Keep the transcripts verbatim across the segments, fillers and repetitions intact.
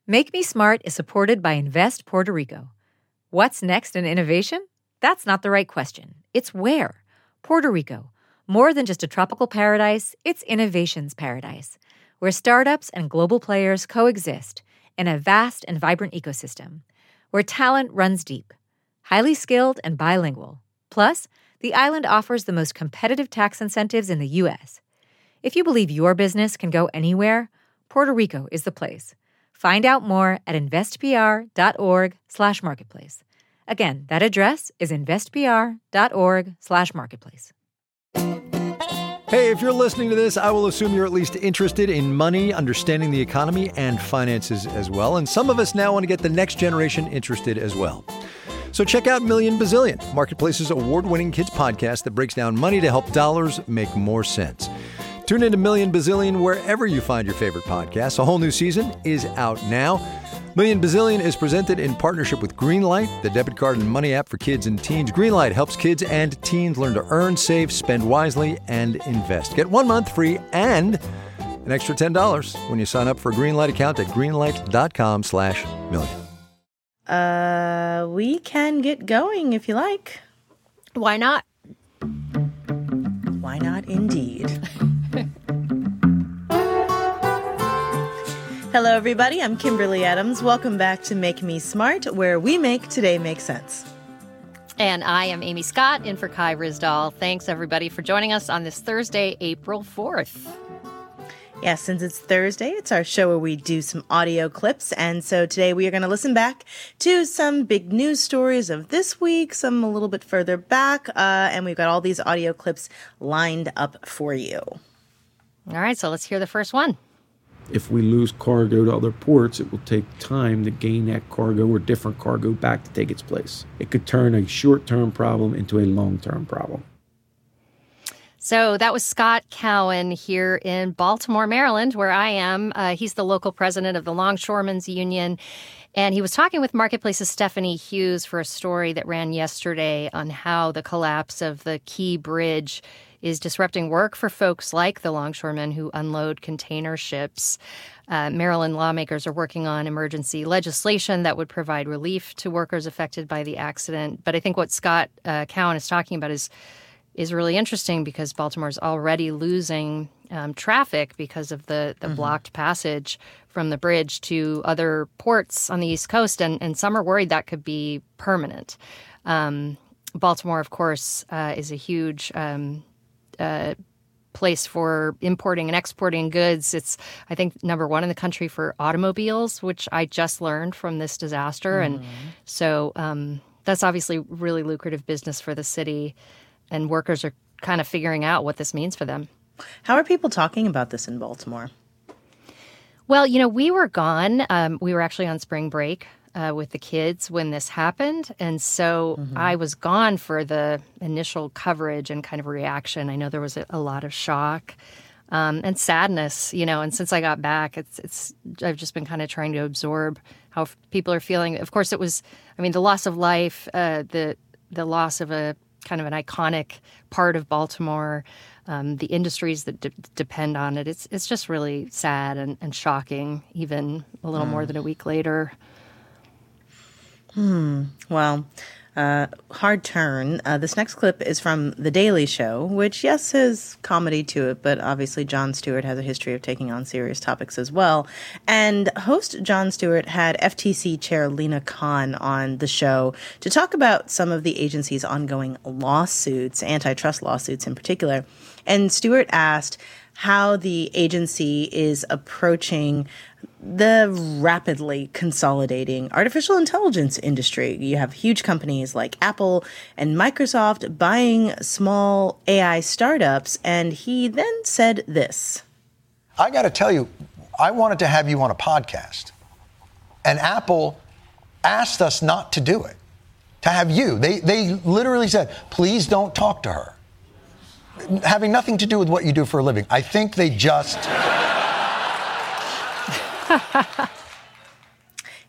Make Me Smart is supported by Invest Puerto Rico. What's next in innovation? That's not the right question. It's where. Puerto Rico. More than just a tropical paradise, it's innovation's paradise, where startups and global players coexist in a vast and vibrant ecosystem, where talent runs deep, highly skilled and bilingual. Plus, the island offers the most competitive tax incentives in the U S. If you believe your business can go anywhere, Puerto Rico is the place. Find out more at investpr.org slash marketplace. Again, that address is investpr.org slash marketplace. Hey, if you're listening to this, I will assume you're at least interested in money, understanding the economy, and finances as well. And some of us now want to get the next generation interested as well. So check out Million Bazillion, Marketplace's award-winning kids podcast that breaks down money to help dollars make more sense. Tune into Million Bazillion wherever you find your favorite podcasts. A whole new season is out now. Million Bazillion is presented in partnership with Greenlight, the debit card and money app for kids and teens. Greenlight helps kids and teens learn to earn, save, spend wisely, and invest. Get one month free and an extra ten dollars when you sign up for a Greenlight account at greenlight.com slash million. Uh, we can get going if you like. Why not? Why not indeed? Hello, everybody. I'm Kimberly Adams. Welcome back to Make Me Smart, where we make today make sense. And I am Amy Scott, in for Kai Ryssdal. Thanks, everybody, for joining us on this Thursday, April fourth. Yeah, since it's Thursday, it's our show where we do some audio clips. And so today we are going to listen back to some big news stories of this week, some a little bit further back. Uh, and we've got all these audio clips lined up for you. All right, so let's hear the first one. If we lose cargo to other ports, it will take time to gain that cargo or different cargo back to take its place. It could turn a short-term problem into a long-term problem. So that was Scott Cowan here in Baltimore, Maryland, where I am. Uh, he's the local president of the Longshoremen's Union. And he was talking with Marketplace's Stephanie Hughes for a story that ran yesterday on how the collapse of the Key Bridge is disrupting work for folks like the longshoremen who unload container ships. Uh, Maryland lawmakers are working on emergency legislation that would provide relief to workers affected by the accident. But I think what Scott uh, Cowan is talking about is is really interesting because Baltimore's already losing um, traffic because of the, the mm-hmm. blocked passage from the bridge to other ports on the East Coast. And, and some are worried that could be permanent. Um, Baltimore, of course, uh, is a huge um, uh, place for importing and exporting goods. It's, I think, number one in the country for automobiles, which I just learned from this disaster. Mm-hmm. And so um, that's obviously really lucrative business for the city. And workers are kind of figuring out what this means for them. How are people talking about this in Baltimore? Well, you know, we were gone. Um, we were actually on spring break uh, with the kids when this happened. And so mm-hmm. I was gone for the initial coverage and kind of reaction. I know there was a, a lot of shock um, and sadness, you know, and since I got back, it's it's I've just been kind of trying to absorb how f- people are feeling. Of course, it was, I mean, the loss of life, uh, the the loss of a kind of an iconic part of Baltimore, um, the industries that de- depend on it. It's it's just really sad and, and shocking, even a little mm. more than a week later. Hmm. Well, uh, hard turn. Uh, this next clip is from The Daily Show, which, yes, has comedy to it, but obviously Jon Stewart has a history of taking on serious topics as well. And host Jon Stewart had F T C Chair Lina Khan on the show to talk about some of the agency's ongoing lawsuits, antitrust lawsuits in particular. And Stewart asked how the agency is approaching the rapidly consolidating artificial intelligence industry. You have huge companies like Apple and Microsoft buying small A I startups. And he then said this. I got to tell you, I wanted to have you on a podcast. And Apple asked us not to do it, to have you. They, they literally said, please don't talk to her. Having nothing to do with what you do for a living. I think they just...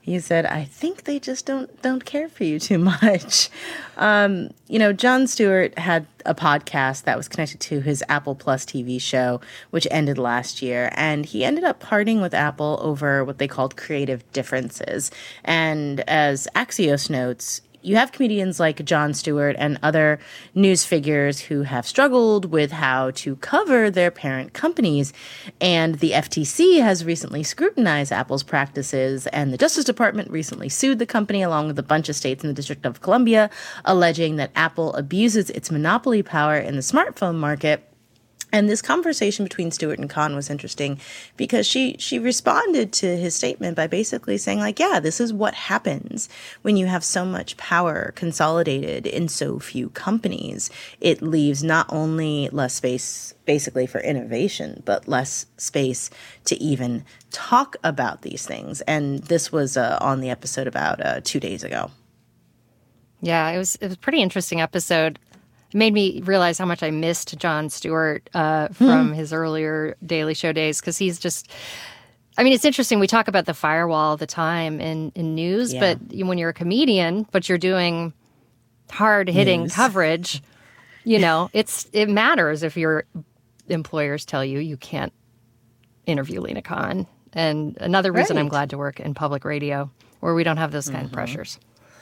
He said, I think they just don't don't care for you too much. Um, you know, Jon Stewart had a podcast that was connected to his Apple Plus T V show, which ended last year. And he ended up parting with Apple over what they called creative differences. And as Axios notes, you have comedians like Jon Stewart and other news figures who have struggled with how to cover their parent companies. And the F T C has recently scrutinized Apple's practices, and the Justice Department recently sued the company along with a bunch of states in the District of Columbia, alleging that Apple abuses its monopoly power in the smartphone market. And this conversation between Stewart and Khan was interesting because she she responded to his statement by basically saying, like, yeah, this is what happens when you have so much power consolidated in so few companies. It leaves not only less space basically for innovation, but less space to even talk about these things. And this was uh, on the episode about uh, two days ago. Yeah, it was it was a pretty interesting episode. It made me realize how much I missed Jon Stewart uh, from hmm. his earlier Daily Show days, because he's just, I mean, it's interesting. We talk about the firewall all the time in, in news, yeah. but when you're a comedian, but you're doing hard-hitting news. coverage, you know, it's it matters if your employers tell you you can't interview Lina Khan. And another reason right. I'm glad to work in public radio, where we don't have those kind mm-hmm. of pressures.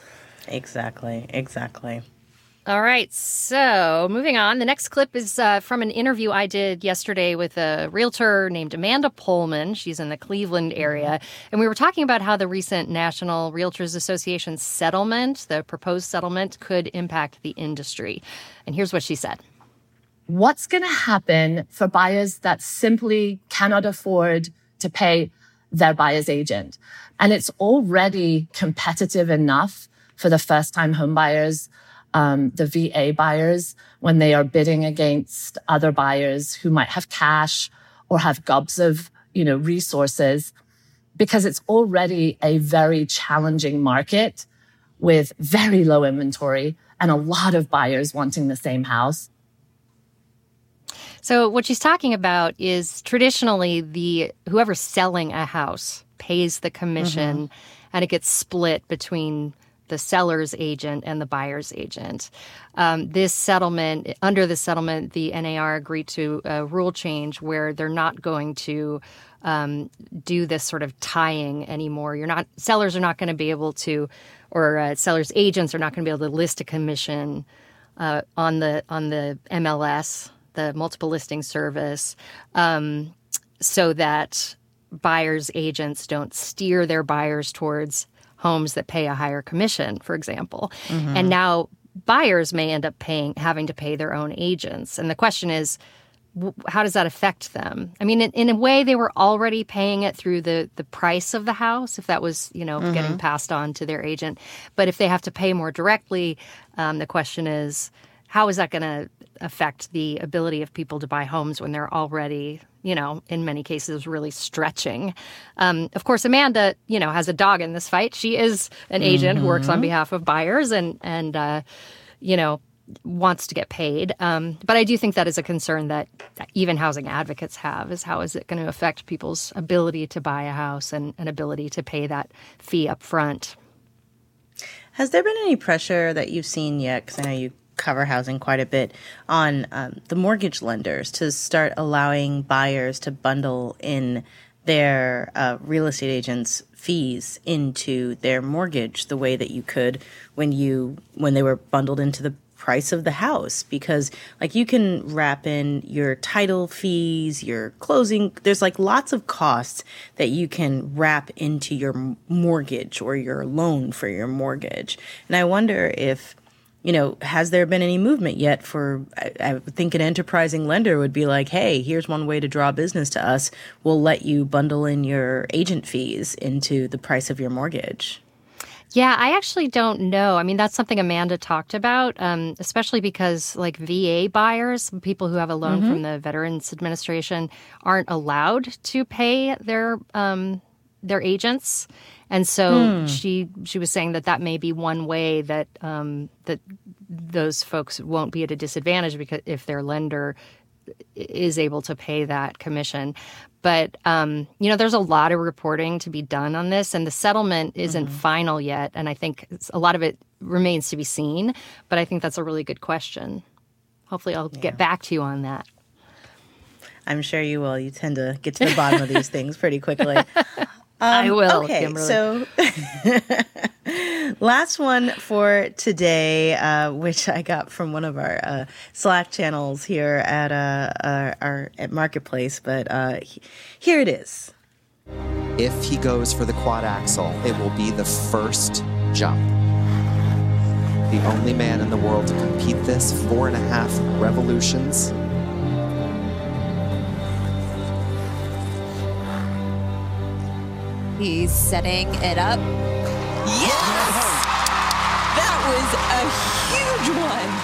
Exactly, exactly. All right, so moving on. The next clip is uh, from an interview I did yesterday with a realtor named Amanda Pullman. She's in the Cleveland area. And we were talking about how the recent National Realtors Association settlement, the proposed settlement, could impact the industry. And here's what she said. What's going to happen for buyers that simply cannot afford to pay their buyer's agent? And it's already competitive enough for the first-time home buyers, Um, the V A buyers, when they are bidding against other buyers who might have cash or have gobs of, you know, resources, because it's already a very challenging market with very low inventory and a lot of buyers wanting the same house. So what she's talking about is traditionally the whoever's selling a house pays the commission mm-hmm. and it gets split between the seller's agent and the buyer's agent. Um, this settlement, under the settlement, the N A R agreed to a rule change where they're not going to um, do this sort of tying anymore. You're not sellers are not going to be able to, or uh, sellers' agents are not going to be able to list a commission uh, on the on the M L S, the multiple listing service, um, so that buyers' agents don't steer their buyers towards homes that pay a higher commission, for example. Mm-hmm. And now buyers may end up paying, having to pay their own agents. And the question is, w- how does that affect them? I mean, in, in a way, they were already paying it through the, the price of the house, if that was, you know, mm-hmm. getting passed on to their agent. But if they have to pay more directly, um, the question is, how is that going to affect the ability of people to buy homes when they're already, you know, in many cases, really stretching? Um, of course, Amanda, you know, has a dog in this fight. She is an agent mm-hmm. who works on behalf of buyers and, and uh, you know, wants to get paid. Um, but I do think that is a concern that even housing advocates have, is how is it going to affect people's ability to buy a house and an ability to pay that fee up front? Has there been any pressure that you've seen yet? Because I know you cover housing quite a bit, on um, the mortgage lenders to start allowing buyers to bundle in their uh, real estate agents' fees into their mortgage the way that you could when you when they were bundled into the price of the house. Because like you can wrap in your title fees, your closing, there's like lots of costs that you can wrap into your mortgage or your loan for your mortgage. And I wonder if, you know, has there been any movement yet for, I, I would think an enterprising lender would be like, hey, here's one way to draw business to us. We'll let you bundle in your agent fees into the price of your mortgage. Yeah, I actually don't know. I mean, that's something Amanda talked about, um, especially because like V A buyers, people who have a loan mm-hmm. from the Veterans Administration, aren't allowed to pay their um, their agents. And so hmm. she she was saying that that may be one way that um, that those folks won't be at a disadvantage because if their lender is able to pay that commission. But, um, you know, there's a lot of reporting to be done on this, and the settlement isn't mm-hmm. final yet. And I think a lot of it remains to be seen. But I think that's a really good question. Hopefully I'll yeah. get back to you on that. I'm sure you will. You tend to get to the bottom of these things pretty quickly. Um, I will, Okay, Kimberly. So last one for today, uh, which I got from one of our uh, Slack channels here at uh, our, our at Marketplace, but uh, he, here it is. If he goes for the quad axel, it will be the first jump. The only man in the world to compete this four and a half revolutions. He's setting it up. Yes! That was a huge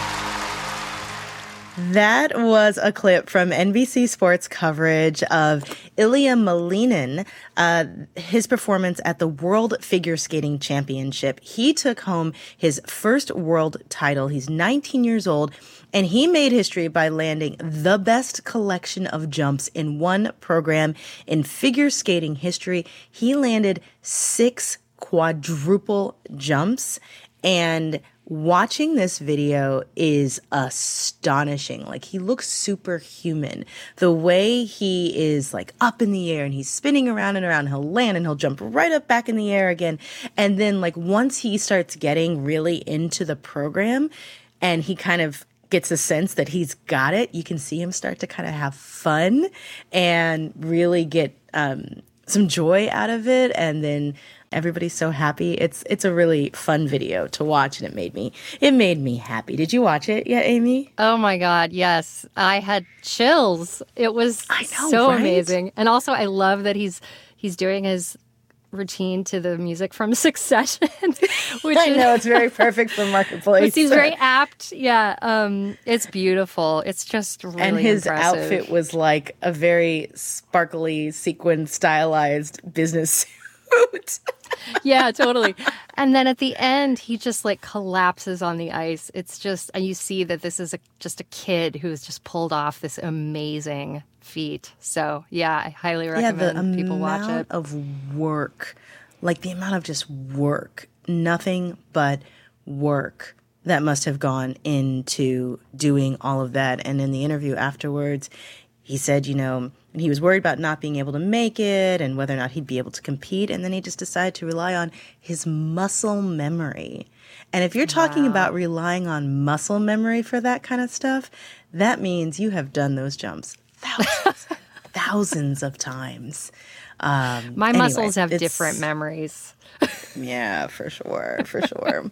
one. That was a clip from N B C Sports coverage of Ilya Malinin, uh, his performance at the World Figure Skating Championship. He took home his first world title. He's nineteen years old, and he made history by landing the best collection of jumps in one program in figure skating history. He landed six quadruple jumps, and watching this video is astonishing. Like, he looks superhuman. The way he is like up in the air and he's spinning around and around, he'll land and he'll jump right up back in the air again. And then like once he starts getting really into the program and he kind of gets a sense that he's got it, you can see him start to kind of have fun and really get um, some joy out of it. And then everybody's so happy. It's it's a really fun video to watch, and it made me it made me happy. Did you watch it yet, Amy? Oh my God, yes. I had chills. It was I know, so right? amazing. And also I love that he's he's doing his routine to the music from Succession. Which I know, it's very perfect for Marketplace. Which he's very apt. Yeah, um, it's beautiful. It's just really And his impressive. outfit was like a very sparkly, sequin stylized business suit. Yeah, totally. And then at the end, he just like collapses on the ice. It's just, and you see that this is a, just a kid who has just pulled off this amazing feat. So yeah, I highly recommend yeah, the people watch it. amount of work, like the amount of just work, nothing but work that must have gone into doing all of that. And in the interview afterwards, he said, you know, he was worried about not being able to make it and whether or not he'd be able to compete. And then he just decided to rely on his muscle memory. And if you're talking wow. about relying on muscle memory for that kind of stuff, that means you have done those jumps thousands, thousands of times. Um, My anyway, muscles have different memories. Yeah, for sure, for sure.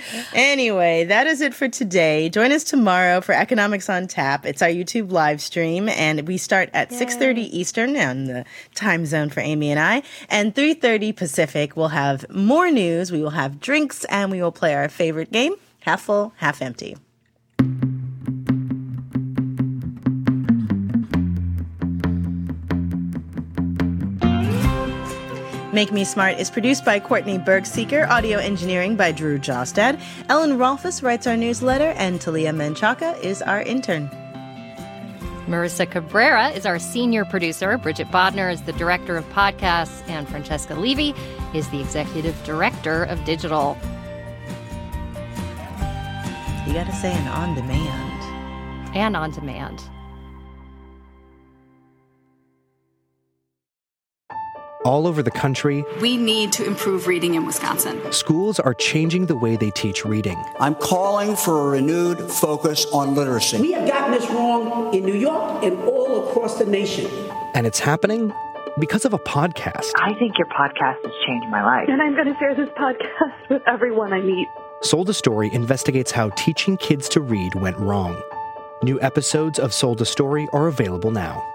Anyway, that is it for today. Join us tomorrow for Economics on Tap. It's our YouTube live stream, and we start at Yay. six thirty Eastern on the time zone for Amy and I, and three thirty Pacific. We'll have more news, we will have drinks, and we will play our favorite game, Half Full, Half Empty. Make Me Smart is produced by Courtney Bergseeker, audio engineering by Drew Jostad. Ellen Rolfus writes our newsletter, and Talia Menchaca is our intern. Marissa Cabrera is our senior producer. Bridget Bodner is the director of podcasts, and Francesca Levy is the executive director of digital. You got to say an on demand. And on demand. All over the country, we need to improve reading in Wisconsin. Schools are changing the way they teach reading. I'm calling for a renewed focus on literacy. We have gotten this wrong in New York and all across the nation. And it's happening because of a podcast. I think your podcast has changed my life. And I'm going to share this podcast with everyone I meet. Sold a Story investigates how teaching kids to read went wrong. New episodes of Sold a Story are available now.